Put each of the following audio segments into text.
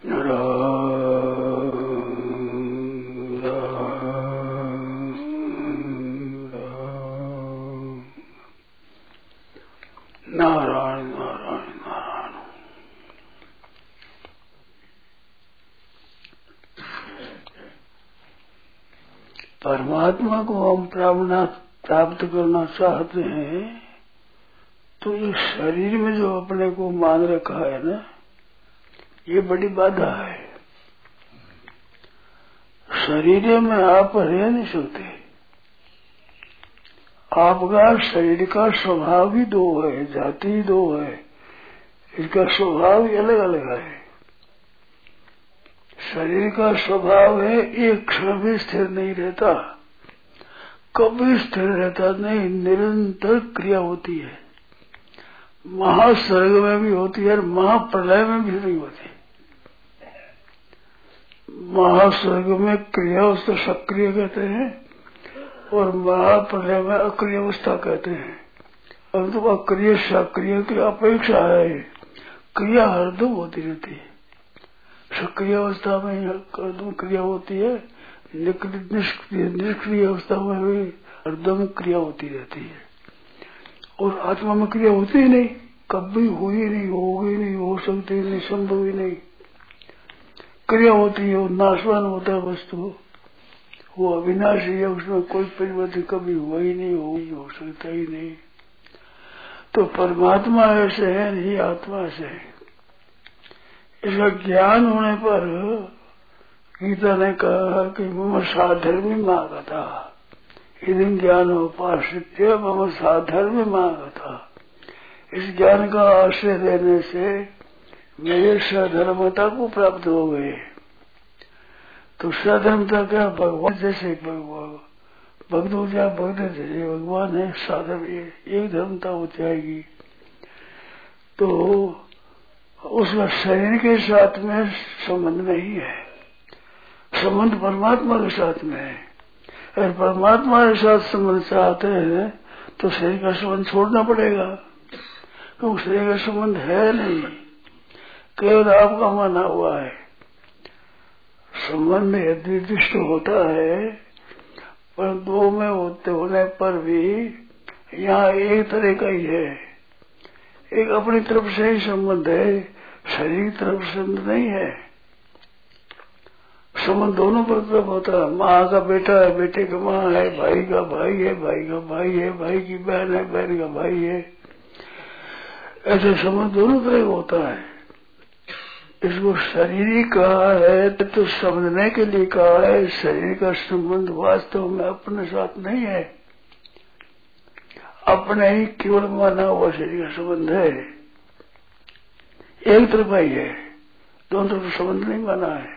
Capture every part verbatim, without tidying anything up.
नारायण नारायण नारायण। परमात्मा को हम प्राप्त करना चाहते हैं तो ये शरीर में जो अपने को मान रखा है ना, ये बड़ी बाधा है। शरीर में आप रह नहीं सकते। आपका शरीर का स्वभाव ही दो है, जाति ही दो है, इसका स्वभाव ही अलग अलग है। शरीर का स्वभाव है एक क्षण भी स्थिर नहीं रहता, कभी स्थिर रहता नहीं, निरंतर क्रिया होती है। महास्वर्ग में भी होती है और महाप्रलय में भी नहीं होती। महास्वर्ग में क्रिया अवस्था सक्रिय कहते हैं और महाप्रलय में अक्रिय अवस्था कहते हैं। परंतु अक्रिय सक्रिय की अपेक्षा है, क्रिया हरदम होती रहती है। सक्रिय अवस्था में हरदम क्रिया होती है, निष्क्रिय निष्क्रिय अवस्था में भी हरदम क्रिया होती रहती है। और आत्मा में क्रिया होती ही नहीं, कभी हुई नहीं, होगी नहीं, हो सकती नहीं, संभव ही नहीं। क्रिया होती है, वो नाशवान होता है वस्तु, वो अविनाशी है, उसमें कोई परिवर्तन कभी हुआ ही नहीं, हो ही हो सकता ही नहीं। तो परमात्मा ऐसे है नहीं, आत्मा ऐसे है। इसका ज्ञान होने पर गीता ने कहा कि मम साधर्मी मागता, यदि ज्ञान उपासित्य मम साधर्मी मागता। इस ज्ञान का आश्रय लेने से मेरे सधर्मता को प्राप्त हो गए। तो सधर्मता क्या, भगवान जैसे भगवान भक्त हो जाए, भक्त जैसे भगवान है, साधर्म एक धर्मता हो जाएगी। तो उसका शरीर के साथ में संबंध नहीं है, संबंध परमात्मा के साथ में है। अगर परमात्मा के साथ संबंध चाहते हैं तो शरीर का संबंध छोड़ना पड़ेगा, क्योंकि शरीर का संबंध है नहीं, केवल आपका माना हुआ है। संबंध निर्दिष्ट होता है, पर दो में होते होने पर भी यहाँ एक तरह का ही है। एक अपनी तरफ से ही संबंध है, शरीर की तरफ से नहीं है। संबंध दोनों पर तरफ होता है। माँ का बेटा है, बेटे का माँ है, भाई का भाई है, भाई का भाई है, भाई की बहन है, बहन का भाई है। ऐसे संबंध दोनों तरह होता है। इसको शरीर ही कहा है तो समझने के लिए कहा है। शरीर का संबंध वास्तव में अपने साथ नहीं है, अपने ही केवल माना हुआ शरीर का संबंध है। एक तरफा ही है, दोनों तरफ संबंध नहीं माना है,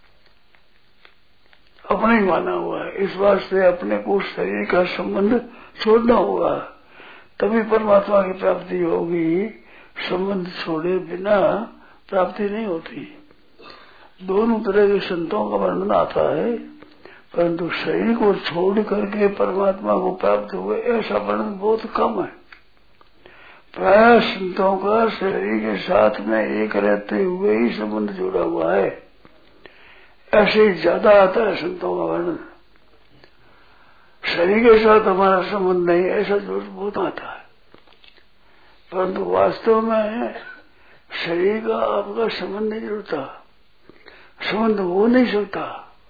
अपना ही माना हुआ है। इस वास्ते अपने को शरीर का संबंध छोड़ना होगा, तभी परमात्मा की प्राप्ति होगी। संबंध छोड़े बिना प्राप्ति नहीं होती। दोनों तरह के संतों का वर्णन आता है, परंतु शरीर को छोड़ करके परमात्मा को प्राप्त हुए ऐसा वर्णन बहुत कम है। प्राय संतों का शरीर के साथ में एक रहते हुए ही संबंध जुड़ा हुआ है, ऐसे ही ज्यादा आता है संतों का वर्णन। शरीर के साथ हमारा संबंध नहीं, ऐसा जोर बहुत आता है। परंतु वास्तव में शरीर का आपका संबंध नहीं जुड़ता, संबंध हो नहीं सकता।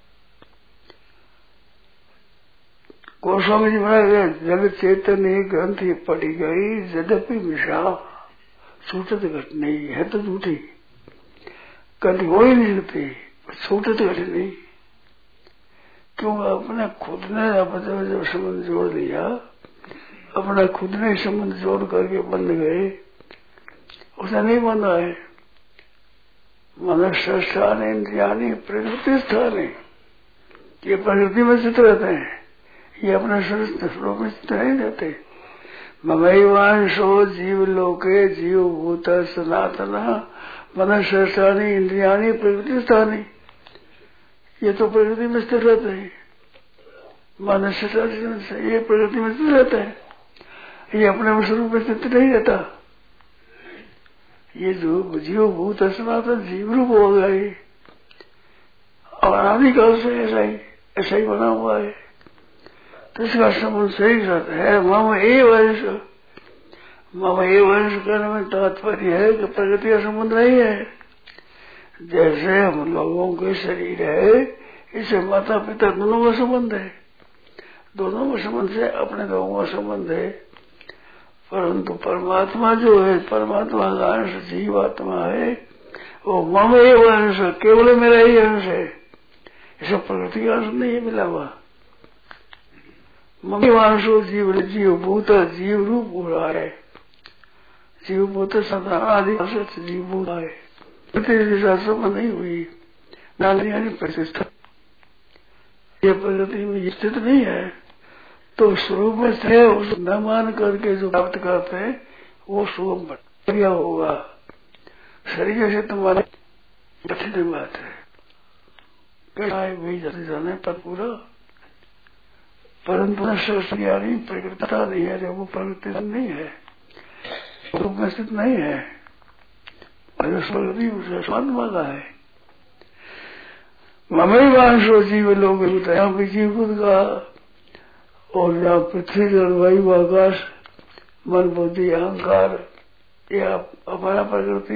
गोस्वामी जी महाराज, जब चैतन्य ग्रंथि पड़ी गई यद्यपि मिश्रा छूटत घट नहीं है, तो झूठी कभी हो ही नहीं सकती, छूटत घट नहीं। क्यों? अपने खुद ने अपने जब संबंध जोड़ दिया, अपना खुद ने संबंध जोड़ करके बंध गए, उसे नहीं बंधा है। मनुष्य स्थान इंद्रियानी प्रकृति स्थान है, ये प्रकृति में स्थित रहते हैं, ये अपने स्वरूप में स्थित नहीं रहते। ममैवांशो जीव लोके जीव भूत सनातन मनुष्य स्थानी इंद्रियानी प्रकृति स्थानी, ये तो प्रकृति में स्थित रहते हैं। मनुष्य ये प्रकृति में स्थित रहते हैं, ये अपने स्वरूप में स्थित नहीं रहता। ये जो जीव भूत सनातन जीव रूप हो गए, और अनादिकाल से ऐसा ही ऐसा ही बना हुआ है। तो इसका संबंध सही साथ है। मम ए वंश, मम ए वंश करने में तात्पर्य है कि प्रकृति का संबंध नहीं है। जैसे हम लोगों के शरीर है, इससे माता पिता दोनों का संबंध है, दोनों का संबंध से अपने लोगों का संबंध है। परंतु परमात्मा जो है, परमात्मा का अंश जीवात्मा है, वो मम ए वंश, केवल मेरा ही अंश है, इसे प्रकृति का अंश नहीं मिला हुआ। मम वांशो जीव जीव भूत, जीव रूप हो रहा है, जीव भूत सदा आदि जीव भूत है। प्रतिष्ठा संबंध नहीं हुई, नानी प्रतिष्ठा, ये प्रकृति में स्थित नहीं है। तो स्वरूप में है, उस न मान करके जो प्राप्त करते हैं वो स्वरूप बढ़िया होगा। शरीर से तुम्हारे कठिन बात है, वही जाने पर पूरा, परंतु नहीं, प्रकृति नहीं है, वो प्रकृति नहीं है, रूप में स्थित नहीं है, प्रकृति उसे स्वात्मा का है। ममई वांशो जीव लोग यहाँ पे जीवभूत का, और यहाँ पृथ्वी जलवायु आकाश मन बुद्धि अहंकार, यह हमारा प्रकृति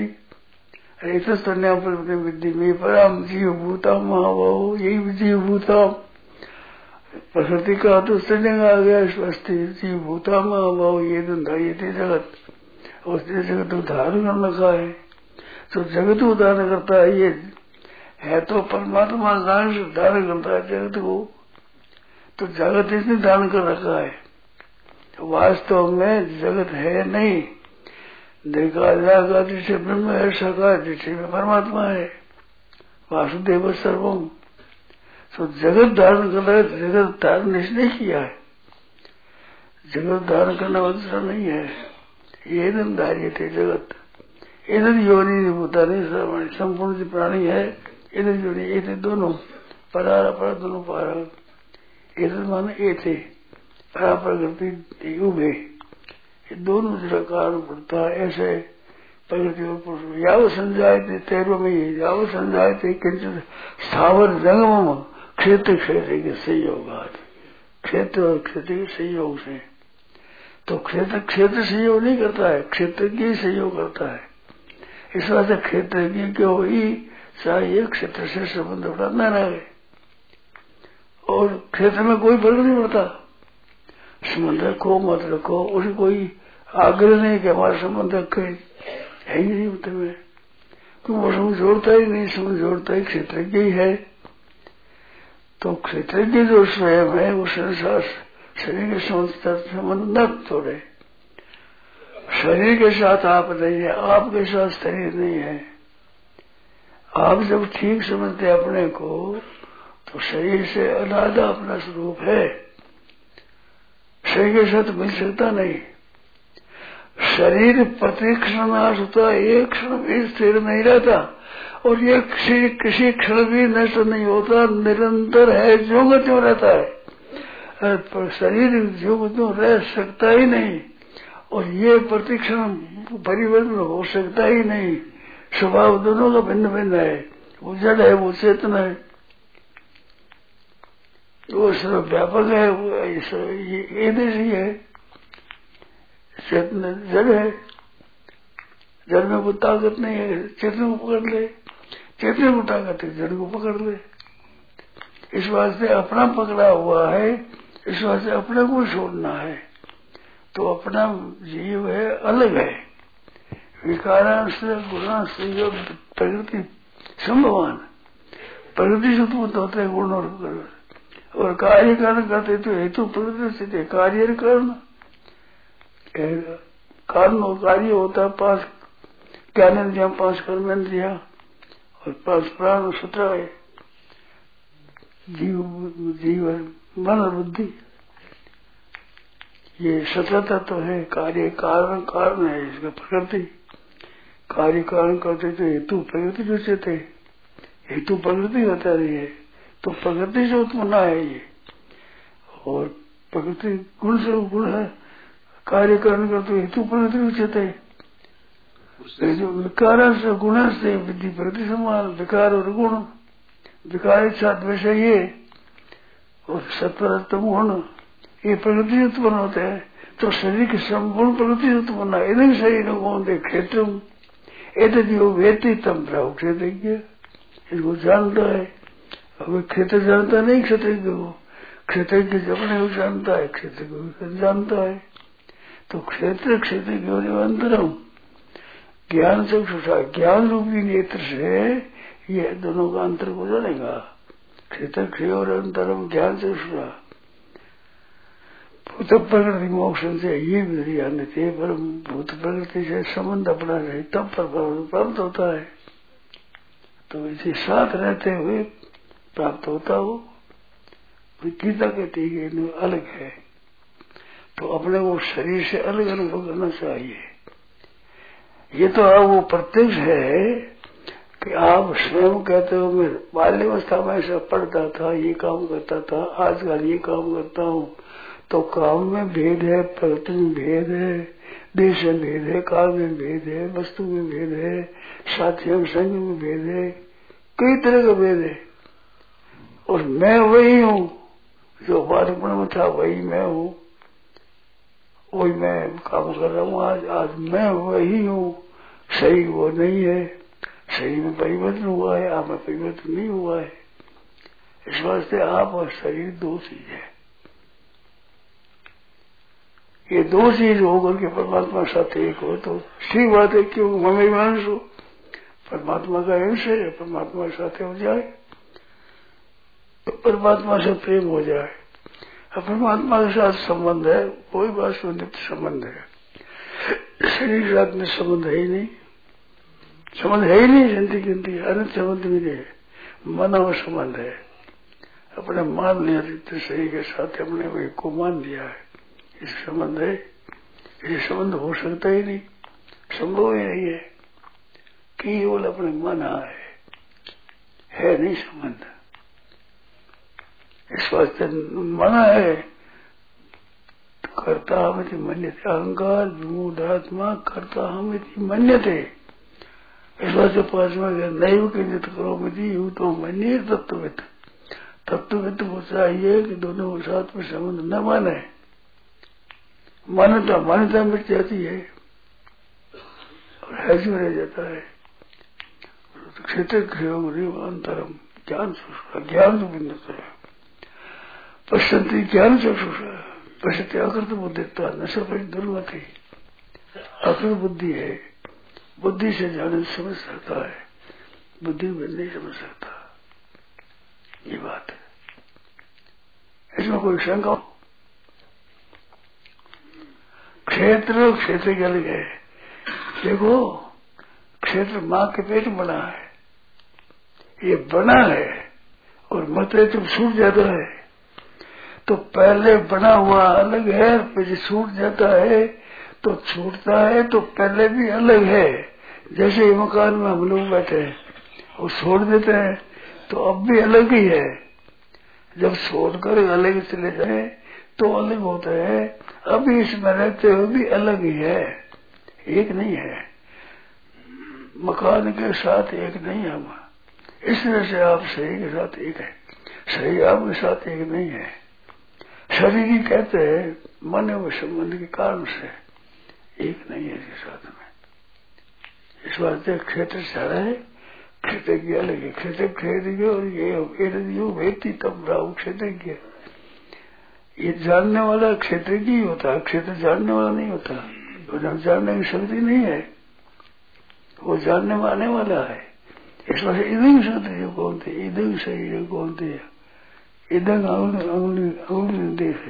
विद्धि में परम जीव भूता महाबाहु, यही जीव भूता प्रकृति का तो स्त्रीलिंग आ गया, स्वस्थ जीव भूता महाबाहु, ये ये जगत, और जगत उदाहरण कर रखा है। तो जगत उदाहरण करता है, ये है तो परमात्मा का अंश धारण करता है जगत को, तो जगत इसने धारण कर रखा है। वास्तव में जगत है नहीं, देखा जाएगा जिसे ब्रह्म है, सका जिसे में परमात्मा है, वासुदेव सर्वम। तो जगत धारण कर रहा है, जगत धारण इसने किया है, जगत धारण करना दूसरा नहीं है। ये धार्य थे जगत, इधर योनि भूता नहीं सर्वाणी, संपूर्ण जो प्राणी है इधर योनि, ये थे दोनों, परार पर दोनों पारा, इधर माने ये थे परा प्रकृति युग है, ये दोनों जगह कारण पड़ता है। ऐसे प्रकृति और पुरुष याव संजाय थे, तेरह में ये याव संजाय थे किंचित स्थावर जंगम क्षेत्र क्षेत्र के संयोग, क्षेत्र और क्षेत्र के संयोग से। तो क्षेत्र क्षेत्र संयोग नहीं करता है, क्षेत्र की सहयोग करता है। इस वजह से क्षेत्र की क्यों ही चाहिए क्षेत्र से संबंध बढ़ाना रहे, और क्षेत्र में कोई फर्क नहीं पड़ता। संबंध रखो मत रखो, उसे कोई आग्रह नहीं कि हमारा संबंध रखे, है ही नहीं होते में, क्यों वो समझ जोड़ता ही नहीं, समझ जोड़ता ही क्षेत्र की है। तो क्षेत्र की जो स्वयं है वो संसार शरीर के संबंध न तोड़े, शरीर के साथ आप नहीं है, आपके साथ शरीर नहीं है। आप जब ठीक समझते अपने को, तो शरीर से अलग अपना स्वरूप है, शरीर के साथ मिल सकता नहीं। शरीर प्रतिक्षण नाश होता, एक क्षण भी स्थिर नहीं रहता, और ये किसी किसी क्षण भी नष्ट नहीं होता, निरंतर है, ज्यों का त्यों रहता है। पर शरीर ज्यों का त्यों रह सकता ही नहीं, और ये प्रतिक्षण परिवर्तन हो सकता ही नहीं। स्वभाव दोनों का भिन्न भिन्न है, वो जड़ है, वो चेतन है, वो सर्व व्यापक है, वो ये देशी है। चेतन जड़ है, जड़ में वो ताकत नहीं है, चेतन को पकड़ ले, चेतन को ताकत है, जड़ को पकड़ ले। इस वास्ते अपना पकड़ा हुआ है, इस वास्ते अपने को छोड़ना है। तो अपना जीव है, अलग है, विकारांश गुणांश जो प्रकृति संभवान, प्रकृति से उत्पन्न होते हैं गुण और और कार्य कारण करते तो हेतु प्रकृति से कार्य कारण, कारण और कार्य होता है। पांच ज्ञानेन्द्रिया, पांच कर्मेंद्रिया और पांच प्राण सूत्र है, जीव जीवन मन और बुद्धि, ये सतह तत्व है। कार्य कारण कारण है इसका प्रकृति, कार्य कारण करते तो हेतु प्रकृति रुचते, हेतु प्रकृति होता रही है, तो प्रकृति से उत्पन्न है ये, और प्रकृति गुण से गुण है, कार्य कारण करते हेतु प्रकृति रुचते, जो विकार से गुण से विधि प्रकृति समान, विकार और गुण विकार इच्छा द्वेष ये और सत्वरत्म गुण ये प्रकृति उत्पन्न होते हैं। तो शरीर के संपूर्ण प्रकृति उत्पन्न इधर शरीर कौन दे क्षेत्र एतद्यो वेति तम प्राव क्षेत्रज्ञ, इसको जानता है। अब क्षेत्र जानता नहीं क्षेत्रज्ञ को, क्षेत्रज्ञ अपने को जानता है, क्षेत्र को जानता है। तो क्षेत्र क्षेत्र की अंतरम ज्ञान चक्षुषा, ज्ञान रूपी नेत्र से ये दोनों का अंतर को जानेगा। क्षेत्र क्षय और अंतरम ज्ञान चक्षुषा भूत प्रकृति मोक्ष से ये विधियान थे, पर भूत प्रकृति से संबंध अपना रहे तब पर प्राप्त होता है। तो इसी साथ रहते हुए प्राप्त होता हो। गीता कहती है कि अलग है, तो अपने को शरीर से अलग अनुभव करना चाहिए। ये तो अब वो प्रत्यक्ष है कि आप स्वयं कहते हो मैं बाल्यावस्था में ऐसा पढ़ता था, ये काम करता था, आजकल ये काम करता हूँ। तो काम में भेद है, प्रकृति में भेद है, देश में भेद है, काल में भेद है, वस्तु में भेद है, साथियों संग में भेद है, कई तरह का भेद है। और मैं वही हूँ जो बालपन में था, वही मैं हूँ, वही मैं काम कर रहा हूँ। आज आज मैं वही हूँ, सही वो नहीं है। शरीर में परिवर्तन हुआ है, आप में परिवर्तन नहीं हुआ है। इस वास्ते आप और शरीर दो चीज है। ये दो चीज होकर के परमात्मा साथ एक हो तो सही बात है। क्यों मम्मी मानस हो, परमात्मा का अंश है, परमात्मा के साथ हो जाए तो परमात्मा से प्रेम हो जाए। अब परमात्मा के साथ संबंध है, कोई बात नित्य संबंध है। शरीर के साथ में संबंध है ही नहीं, संबंध है ही नहीं। जिंदगी गिनती अनंत संबंध भी नहीं है, मानव संबंध है। अपने मान लिया नित्य शरीर के साथ अपने को को मान लिया है, इस संबंध है। ये संबंध हो सकता ही नहीं, संभव ही नहीं है। केवल अपने माना है, है नहीं संबंध। इस वास्ते माना है करता हम मन्यते, अहंकार विमूढ़ात्मा करता हम मन्यते। इस वास्ते पांचवा नैव केंद्रित करो मिति यू तो मन्य तत्वविद। तत्वविद को चाहिए कि दोनों के साथ में संबंध न माने। मान्यता मान्यता मिट जाती है और हैज में रह जाता है। क्षेत्र अंतरम ज्ञान चक्षुषा, ज्ञान तो बिंदु पश्यंती ज्ञान चक्षुषा पश्यते अकृत बुद्धिता न सफल दुर्मति। अकृत बुद्धि है, बुद्धि से जाने समझ सकता है, बुद्धि में नहीं समझ सकता। ये बात है, इसमें कोई शंका। क्षेत्र क्षेत्र के अलग है। देखो क्षेत्र माँ के पेट में बना है, ये बना है और मत जब छूट जाता है तो पहले बना हुआ अलग है, फिर छूट जाता है तो छूटता है तो पहले भी अलग है। जैसे मकान में हम लोग बैठे हैं और छोड़ देते हैं तो अब भी अलग ही है। जब छोड़कर अलग चले जाए तो अलग होता है, अभी इसमें रहते हुए भी अलग ही है, एक नहीं है। मकान के साथ एक नहीं है हम। इस तरह से आप शरीर के साथ एक है, शरीर आपके साथ एक नहीं है। शरीर ही कहते हैं मन व संबंध के कारण से एक नहीं है इसके साथ में। इस वास्ते क्षेत्र सारा है, क्षेत्र की अलग है। क्षेत्र क्षेत्र और ये व्यक्ति तब राहु क्षेत्र की। ये जानने वाला क्षेत्र की होता है, क्षेत्र जानने वाला नहीं होता। तो जानने की शक्ति नहीं है, वो जानने में आने वाला है। इस वजह इधर शक्ति जो कौन थे, इधर शरीर कौन थे, इधर अंगुली अंगुली निर्देश है,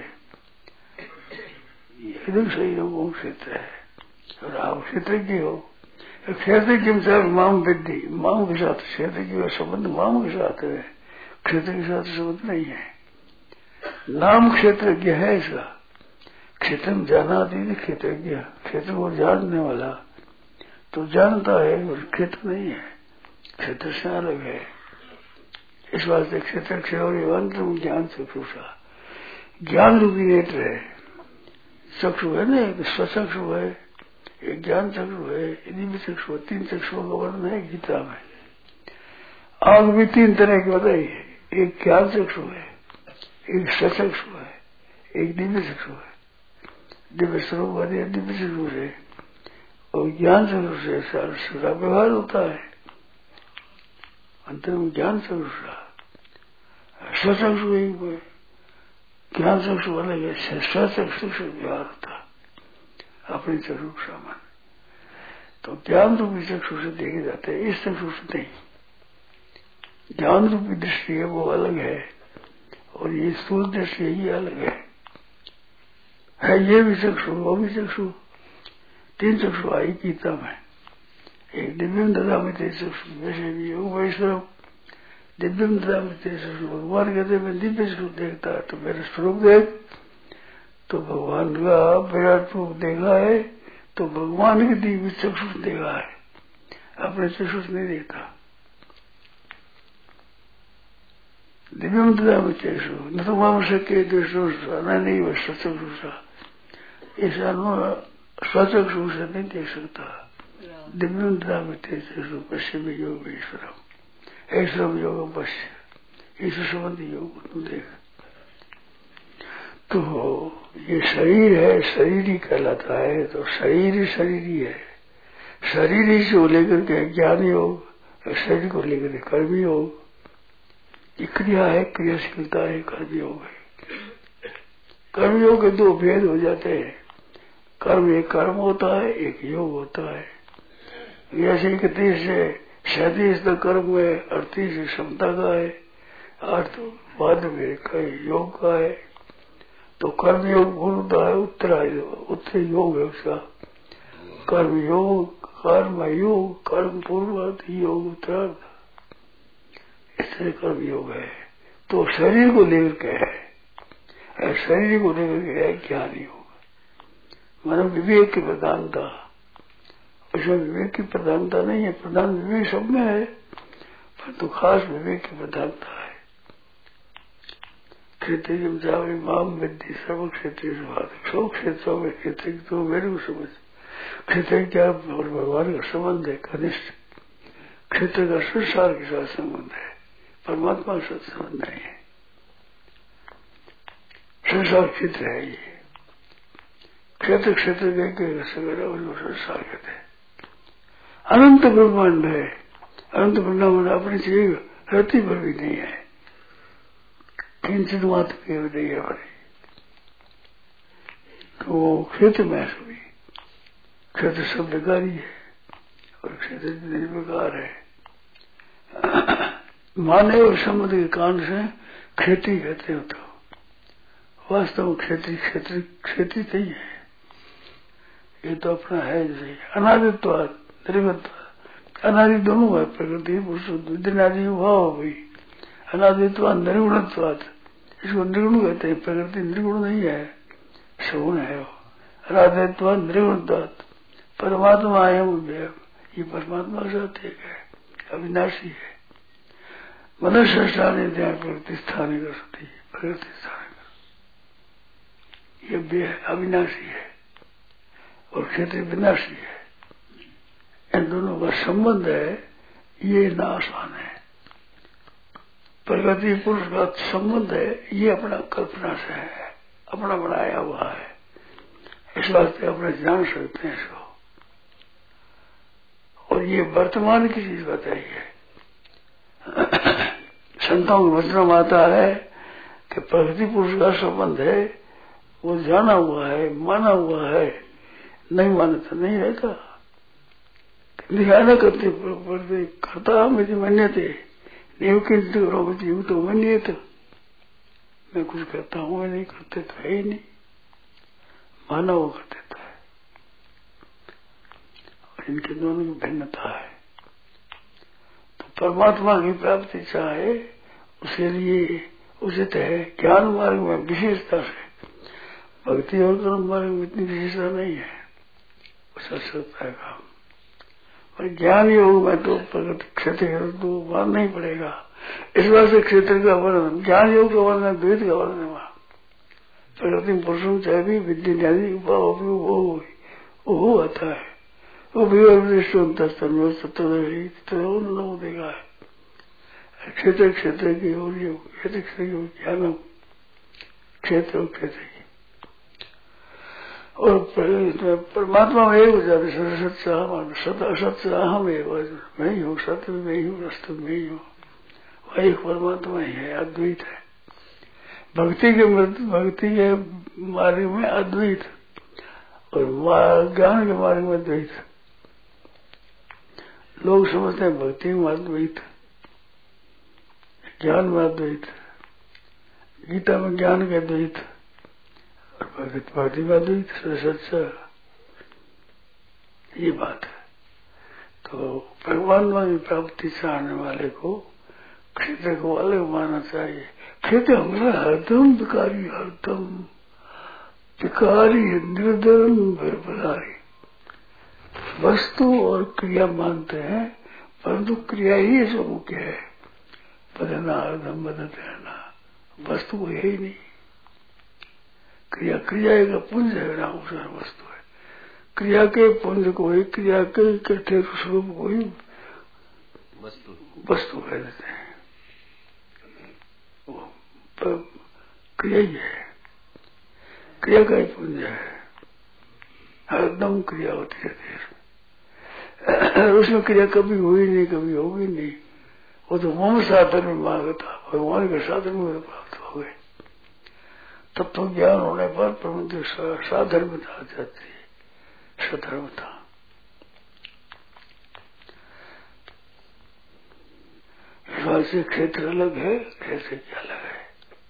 इधर शरीर कौन क्षेत्र है। राहु क्षेत्र की हो, क्षेत्र के अनुसार माम विद्धि, माम के साथ क्षेत्र की संबंध माम के साथ है, क्षेत्र के साथ संबंध नहीं है। नाम क्षेत्रज्ञ है इसका। क्षेत्र में जाना दीदी क्षेत्रज्ञ, क्षेत्र को जानने वाला तो जानता है और क्षेत्र नहीं है, क्षेत्र से अलग है। इस वास्ते क्षेत्र क्षेत्र ज्ञान चक्षुषा, ज्ञान रूपी नेत्र है। चक्षु है ना, एक स्वचक्षु है, एक ज्ञान चक्षु है, इन्हीं में चक्षु, तीन चक्षुओं का वर्णन है गीता में। आंख भी तीन तरह की बताई है। एक ज्ञान चक्षु है, एक सचक्षु है, एक दिव्य चक्षु है। दिव्य स्वरूप वाली दिव्य चक्षु से और ज्ञान चक्षु से सारा व्यवहार होता है। अंतर में ज्ञान चक्षु सचक्षु एक ज्ञान चक्षु अलग है, सचक्षु से व्यवहार होता है अपनी चक्षु सामान। तो ज्ञान रूपी चक्षु से देखे जाते हैं, इस चक्षु से नहीं। ज्ञान रूपी दृष्टि है वो अलग है और ये स्थूल दृष्टि है ये अलग है। है ये भी चक्षु वो भी चक्षु, तीन चक्षु आई गीता में। एक दिव्यम ददामि ते चक्षु, वैसे भी योग वैष्णव दिव्यम ददामि ते चक्षु। भगवान कहते मैं दिव्य चक्षु देखता है तो मेरा स्वरूप देख। तो भगवान का विराट रूप देखा है तो भगवान की दिव्य चक्षु देखा है, अपने चक्षु से नहीं देखता। दिव्यम ददामि ते चक्षु न तो माम शक्य दृष्टो नहीं वह सचक्षु ऐसा स्वचक्षु से नहीं देख सकता। दिव्यम ददामि ते चक्षु पश्चिम योग ईश्वरम ऐश्वरम योग पश्य ईश्वर संबंधी योग तुम देख। तो ये शरीर है, शरीर ही कहलाता है। तो शरीर ही शरीर ही है। शरीर ही से लेकर के ज्ञान योग, शरीर को लेकर के कर्म योग। ये क्रिया है, क्रियाशीलता है, कर्म योग है। कर्म योग के दो भेद हो जाते हैं। कर्म एक कर्म होता है, एक योग होता है। जैसे इकतीस से सैतीस तक कर्म है, अड़तीस से क्षमता का है, अर्थ बाद में कई योग का है। तो कर्म योग होता है उत्तरा उत्तर योग है उसका। कर्म योग, कर्म योग, कर्म पूर्वार्थ योग उत्तरार्थ, इस तरह कर्म योग है। तो शरीर को लेकर के है, शरीर को लेकर के है ज्ञान योग। मानव विवेक की प्रधानता, उसमें विवेक की प्रधानता नहीं है। प्रधान विवेक सब में है, परंतु खास विवेक की प्रधानता है। क्षेत्रीय माम विद्धि सर्व क्षेत्रीय सौ क्षेत्रों में क्षेत्र तो मेरे को समझ। क्षेत्र क्या और भगवान का संबंध है घनिष्ठ। क्षेत्र का संसार के साथ संबंध है, परमात्मा के साथ संबंध नहीं है। संसार क्षेत्र है ये। क्षेत्र क्षेत्र के संसार कहते हैं। अनंत ब्रह्मांड है। अनंत ब्रह्मांड अपनी चीज रति पर भी नहीं है, किंचित मात्र के भी नहीं है बड़ी। तो वो क्षेत्र में सभी क्षेत्र सब विकारी है और क्षेत्र निर्विकार है। माने और संबंध के कारण से खेती कहते हो तो वास्तव में खेती क्षेत्र खेती नहीं है। ये तो अपना है जैसे अनादित्वाद निर्गुणत्वाद। अनादि दोनों है, प्रकृति पुरुष विद्यादि भाव हो गई। अनादित्वाद निर्गुणत्वाद, इसको निर्गुण कहते हैं। प्रकृति निर्गुण नहीं है, सगुण है वो। अनादित्वाद निर्गुणत्वाद परमात्मा एवं व्यय, ये परमात्मा के साथ एक है, अविनाशी है। मनुष्य स्थान प्रकृति स्थान कर सकती है, प्रकृति स्थान कर, ये व्यय अविनाशी है और क्षेत्र विनाशी है। इन दोनों का संबंध है, ये नाशान है। प्रगति पुरुष का संबंध है, ये अपना कल्पना से है, अपना बनाया हुआ है। इस वास्ते अपने जान सकते हैं इसको। और ये वर्तमान की चीज बताई है। संतों के वचनों में आता है कि प्रगति पुरुष का संबंध है, वो जाना हुआ है, माना हुआ है। नहीं माने तो नहीं रहता। ध्यान करते करता मुझे मन्य थे नहीं किंतु तो मन्य तो मैं कुछ करता हूँ, मैं नहीं करते तो है ही नहीं, माना वो कर देता है। और इनके दोनों की भिन्नता है। तो परमात्मा की प्राप्ति चाहे उसके लिए उचित है ज्ञान मार्ग में विशेषता से। भक्ति और कर्म मार्ग में इतनी विशेषता नहीं है, उसका सकता है काम। और ज्ञान योग में तो प्रगति क्षेत्र तो मानना ही पड़ेगा। इस बात से क्षेत्र का वर्णन, ज्ञान योग का वर्णन, द्वैत का वर्णन है। वहां प्रगति पुरुषों चाहे भी विद्या वो वो आता है, वो भी तत्व देखा है। क्षेत्र क्षेत्र की और ये क्षेत्र क्षेत्र की ज्ञान क्षेत्र क्षेत्र की और परमात्मा में एक हो जाते सत्य सत्य असत्य अहम एक मैं ही हूँ, सत्य में मैं ही हूँ, वास्तव में ही हूँ, वह एक परमात्मा ही है, अद्वैत है। भक्ति के भक्ति के मार्ग में अद्वैत और ज्ञान के मार्ग में द्वैत। लोग समझते हैं भक्ति में अद्वैत, ज्ञान में अद्वैत, गीता में ज्ञान के द्वैत और भगत भक्ति में अद्वैत सच्चा, ये बात है। तो भगवान में प्राप्ति चाहने वाले को क्षेत्र को अलग मानना चाहिए। क्षेत्र हमें हरदम विकारी, हरदम विकारी, निर्धर्म भरभरारी वस्तु और क्रिया मानते हैं, परंतु क्रिया ही सब मुख्य है। बदना हरदम बदते रहना, वस्तु को यही नहीं। क्रिया क्रिया का पुंज है ना, उसका वस्तु है। क्रिया के पुंज को ही, क्रिया के इकट्ठे स्वरूप को ही वस्तु वस्तु कह देते हैं। क्रिया ही है, क्रिया का ही पुंज है, हरदम क्रिया होती रहती है। उसमें क्रिया कभी हुई नहीं, कभी होगी नहीं। वो तो मम साधन में मांगता, भगवान के साधन में प्राप्त हो गए। तब तो ज्ञान होने पर परंतु साधर्मता आ जाती है, सधर्मता। से क्षेत्र अलग है, क्षेत्र क्या अलग है,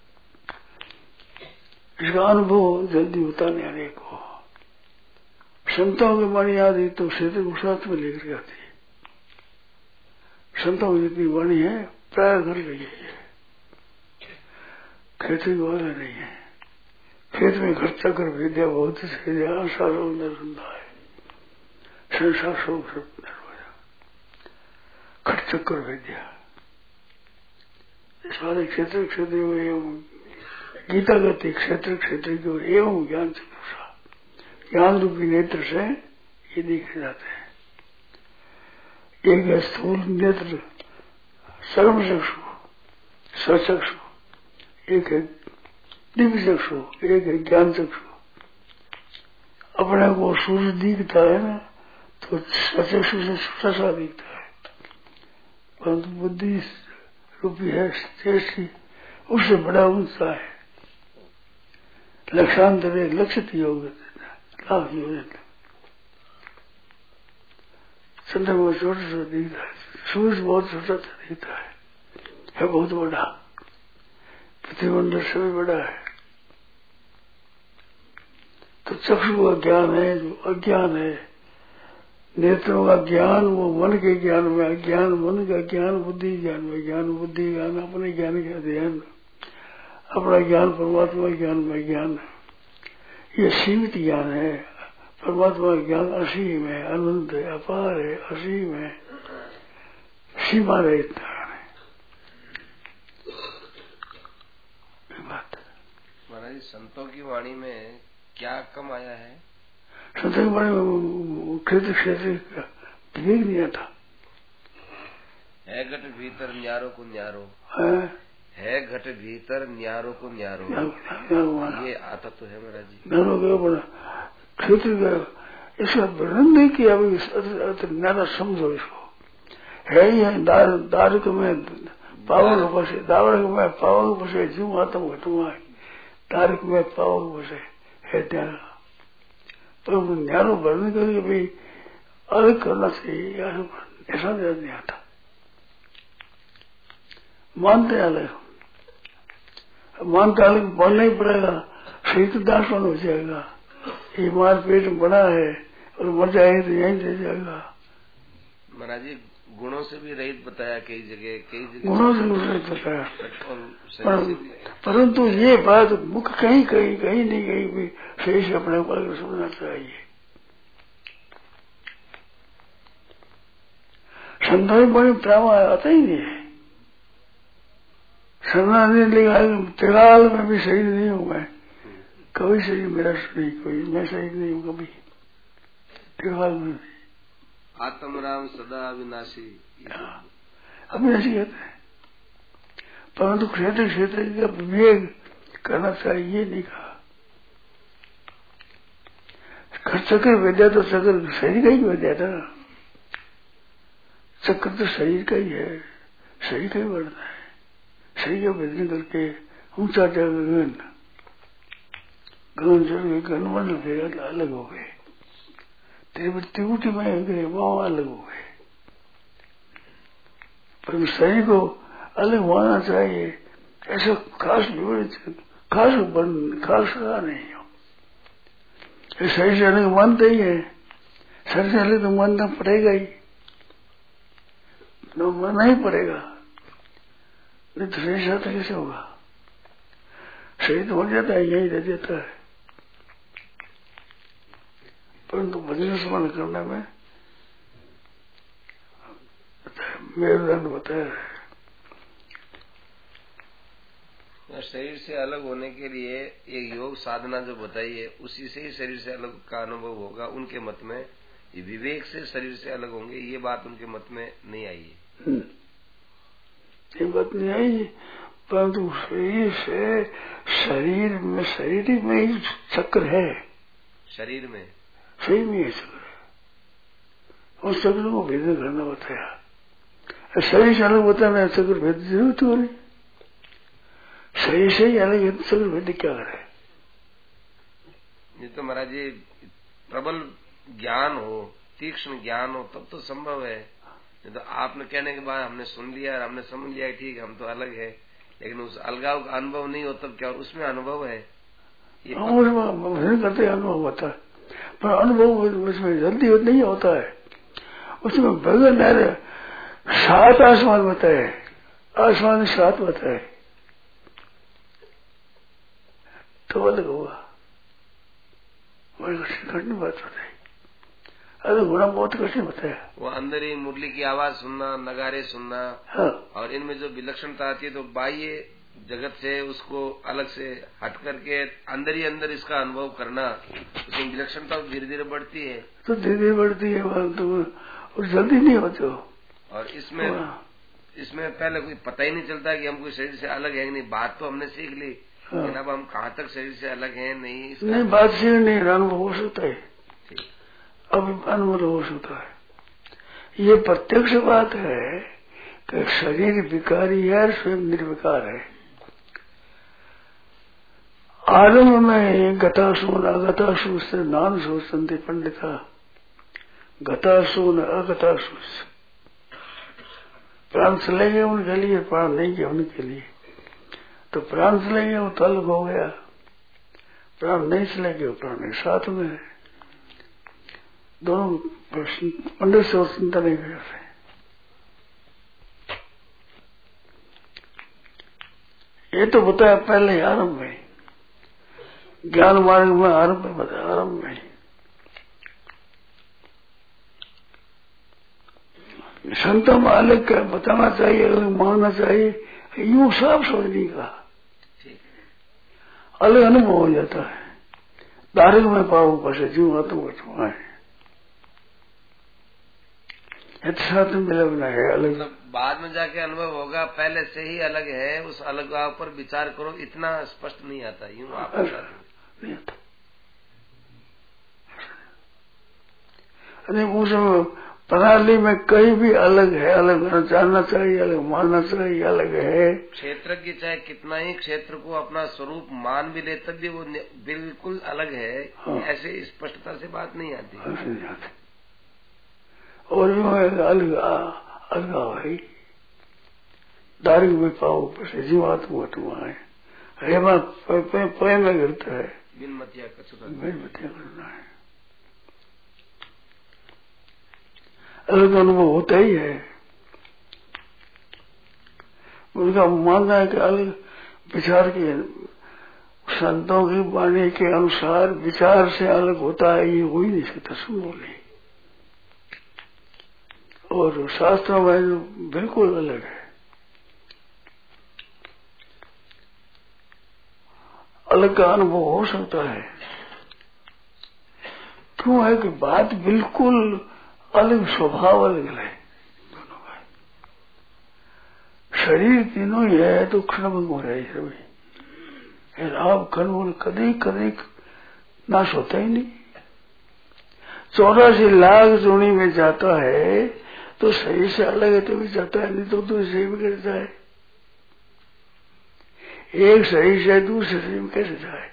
इसका अनुभव जल्दी होता नहीं आने को। संतों की वाणी आदि तो क्षेत्र को साथ में लेकर जाती है। संतों की जितनी वाणी है प्राय घर गई है, क्षेत्र की वाला नहीं है। क्षेत्र में खर्चा कर विद्या बहुत से आशारों में सुनता है, संसार शोक सब खट चक्कर विद्या। इस बात क्षेत्र क्षेत्र एवं गीता कहती क्षेत्र क्षेत्र की एवं ज्ञान चक्षुषा, ज्ञान रूपी नेत्र से ये देखे जाते हैं। एक है स्थूल नेत्र सर्व चक्षु स्वचक्षु, एक है दिव्य चक्षु, एक है ज्ञान चक्षु। अपने को सूर्य दिखता है ना तो स्वचक्षु से छोटा सा दिखता है, परंतु बुद्धि रूपी है जैसी उससे बड़ा ऊंचा है। लक्षांतर एक लक्षित योग लाभ योग चंद्रमा छोटा सा दिखता है, सूर्य बहुत छोटा सा दिखता है, है बहुत बड़ा। पृथ्वीमंडल से भी बड़ा है। तो चक्षु का ज्ञान है जो अज्ञान है, नेत्रों का ज्ञान वो मन के ज्ञान में, अज्ञान मन का ज्ञान बुद्धि ज्ञान में, ज्ञान बुद्धि ज्ञान अपने ज्ञान का ध्यान, अपना ज्ञान परमात्मा ज्ञान में ज्ञान। ये सीमित ज्ञान है, परमात्मा ज्ञान असीम है, अनंत है, अपार है, असीम है, सीमा रहित है। महाराज संतों की वाणी में क्या कम आया है? संतों की वाणी में क्षेत्र क्षेत्र का विवेक नहीं आता है। घट भीतर न्यारो को न्यारो है, है घट भीतर न्यारो को न्यारो, ये आता तो है महाराज जी। न्यारो का बड़ा क्षेत्र का इसका वर्णन नहीं किया, अभी न्यारा समझो इसको। है ही है दार दारक में पावक बसे, दावक में पावक बसे, जीव आत्म घटुआ तारक में पावक बसे है न्यारा। तो न्यारो वर्णन करके भाई अलग करना चाहिए, ऐसा नहीं आता। मानते अलग, मानते अलग बोलना ही पड़ेगा, शरीर तो दासवन हो जाएगा। ये मार पेट बड़ा है और मर जाएगा तो यहीं दे जाएगा। महाराज जी गुणों से भी रहित बताया, कई जगह कई जगह गुणों से भी रहित बताया, पर, परंतु ये बात मुख्य कहीं कहीं कहीं नहीं कहीं भी सही से अपने को समझना चाहिए। संतों बड़े प्रेम आता ही नहीं है। शरणार्थी लिखा त्रिकाल में भी शहीद नहीं हूँ मैं, कभी शहीद मेरा नहीं कोई, मैं शहीद नहीं हूँ कभी त्रिकाल में भी। आत्म राम सदा अविनाशी, अविनाशी कहते हैं। परंतु क्षेत्र क्षेत्र का विवेक करना चाहिए नहीं कहा। चक्र विद्या तो चक्र शरीर का ही विद्या था। चक्र तो शरीर का ही है, शरीर का ही बढ़ना है। शरीर का भेदन करके ऊंचा गगन गगन चढ़ गए, गगन मन गए, अलग हो गए। त्रिवृत्ति में गए, वहां अलग हो गए। पर शरीर को अलग मानना चाहिए, ऐसा खास खास बन खास रहा नहीं हो। शरीर से अलग मानते ही है, शरीर से अलग तो मानना पड़ेगा ही, तो मानना ही पड़ेगा, नहीं तो शरीर साथ कैसे होगा। शरीर तो हो जाता है, यही रह जाता है, परंतु भजन स्मरण करने में मेरुदंड बताया है। शरीर से अलग होने के लिए एक योग साधना जो बताई है, उसी से ही शरीर से अलग का अनुभव होगा। उनके मत में ये विवेक से शरीर से अलग होंगे, ये बात उनके मत में नहीं आई है। ये बात नहीं आई, परंतु शरीर से शरीर में शरीर में ही चक्र है। शरीर में शरीर में ही चक्र है, उस चक्र को भेद करना बताया। शरीर से अलग बताना है, चक्र भेद जरूरत हो नहीं। शरीर से ही अलग है तो चक्र भेद क्या करे। ये तो महाराज जी प्रबल ज्ञान हो, तीक्ष्ण ज्ञान हो, तब तो संभव है। तो आपने कहने के बाद हमने सुन लिया और हमने समझ लिया ठीक है हम तो अलग है, लेकिन उस अलगाव का अनुभव नहीं हो तब क्या उसमें अनुभव है। ये भजन करते अनुभव होता है, पर अनुभव उसमें जल्दी नहीं होता है। उसमें भजन है, सात आसमान बताए, आसमान सात बताए तो अलग होगा। बड़ी कठिन बात बताई, अरे गुना बहुत कठिन बताया। वो अंदर ही मुरली की आवाज सुनना, नगारे सुनना, हाँ। और इनमें जो विलक्षणता आती है तो बाह्य जगत से उसको अलग से हट करके अंदर ही अंदर इसका अनुभव करना, उसमें विलक्षणता धीरे धीरे बढ़ती है। तो धीरे धीरे बढ़ती है तो और जल्दी नहीं होते हो। और इसमें इसमें पहले कोई पता ही नहीं चलता कि हम कोई शरीर से अलग है नहीं। बात तो हमने सीख ली, हाँ। लेकिन अब हम कहाँ तक शरीर से अलग हैं नहीं नहीं बात सीख नहीं, अनुभव हो सकता है, अब अनुभव हो सकता है। ये प्रत्यक्ष बात है कि शरीर विकारी है, स्वयं निर्विकार है। आरंभ में गतासून अगतासु से नाम सोचते पंडिता, गतासून अगतासु प्राण चले गए उनके लिए, प्राण नहीं गए उनके लिए। तो प्राण चले गए वो तो अलग हो गया, प्राण नहीं चले गए प्राण साथ में है। दोनों पंडित से और चिंता नहीं करते। ये तो बताया पहले आरंभ में, ज्ञान मार्ग में आरंभ में बताया, आरंभ में संतों में अलग बताना चाहिए, अलग मानना चाहिए, यूं साफ समझने का अलग अनुभव हो जाता है। दारक में पाओ पसे जीव आत्म है, साथ में मिला बना है अलग। मतलब बाद में जाके अनुभव होगा, पहले से ही अलग है, उस अलगाव पर विचार करो, इतना स्पष्ट नहीं आता यूं आप नहीं आता। अरे उस प्रणाली में कहीं भी अलग है, अलग जानना चाहिए, अलग मानना चाहिए, अलग है। क्षेत्रज्ञ चाहे कितना ही क्षेत्र को अपना स्वरूप मान भी ले तब भी वो बिल्कुल अलग है। हाँ। ऐसे स्पष्टता से बात नहीं आती, नहीं आती। और अलग अलगाव है, दारिक में पाओ जीवात्मा है, हेमा पे में गिरता है, बिन मतिया कचुरा बिन मतिया करना है, अलग अनुभव होता ही है। उनका मानना है कि अलग विचार के संतों की वाणी के अनुसार विचार से अलग होता है, ये हो ही नहीं सकता, संभव नहीं। और शास्त्रों में बिल्कुल अलग है, अलग का अनुभव हो सकता है। क्यों है कि बात बिल्कुल अलग, स्वभाव अलग है दोनों का। शरीर तीनों ही है तो क्षणभंग हो रहे सभी। आप खन कभी कभी नाश होता ही नहीं। चौरासी लाख जोड़ी में जाता है तो सही से अलग है तो भी जाता है, नहीं तो दूसरे में कैसे जाए? एक सही से दूसरे सही में कैसे जाए?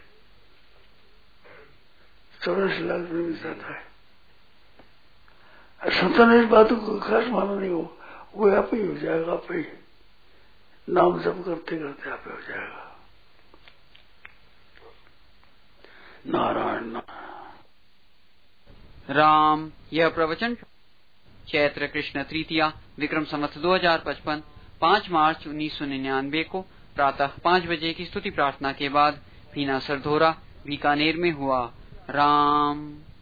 चौरासी लाख जोड़ी में जाता है। संतन इस बातों को खास माना नहीं हो, वो आप ही हो जाएगा, आप ही नाम जप करते करते आप ही हो जाएगा। नारायण नारायण। राम। यह प्रवचन चैत्र कृष्ण तृतीया विक्रम संवत दो हजार पचपन पाँच मार्च उन्नीस सौ निन्यानवे को प्रातः पाँच बजे की स्तुति प्रार्थना के बाद पीना सरधोरा बीकानेर में हुआ। राम।